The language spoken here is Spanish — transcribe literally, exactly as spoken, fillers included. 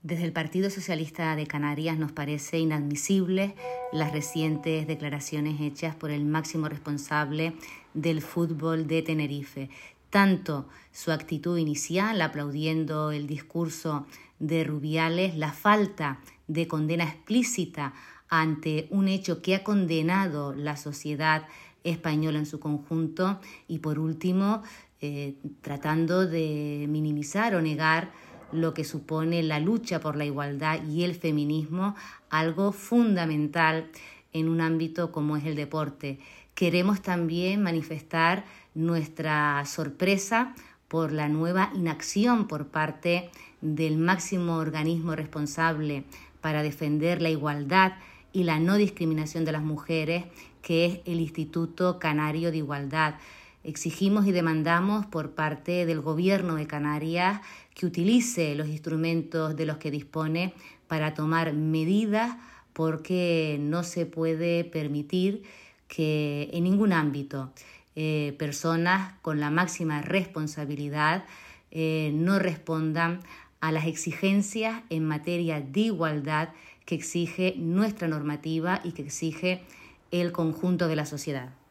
Desde el Partido Socialista de Canarias nos parece inadmisible las recientes declaraciones hechas por el máximo responsable del fútbol de Tenerife. Tanto su actitud inicial, aplaudiendo el discurso de Rubiales, la falta de condena explícita ante un hecho que ha condenado la sociedad española en su conjunto y, por último, eh, tratando de minimizar o negar lo que supone la lucha por la igualdad y el feminismo, algo fundamental en un ámbito como es el deporte. Queremos también manifestar nuestra sorpresa por la nueva inacción por parte del máximo organismo responsable para defender la igualdad y la no discriminación de las mujeres, que es el Instituto Canario de Igualdad. Exigimos y demandamos por parte del Gobierno de Canarias que utilice los instrumentos de los que dispone para tomar medidas, porque no se puede permitir que en ningún ámbito eh, personas con la máxima responsabilidad eh, no respondan a las exigencias en materia de igualdad que exige nuestra normativa y que exige el conjunto de la sociedad.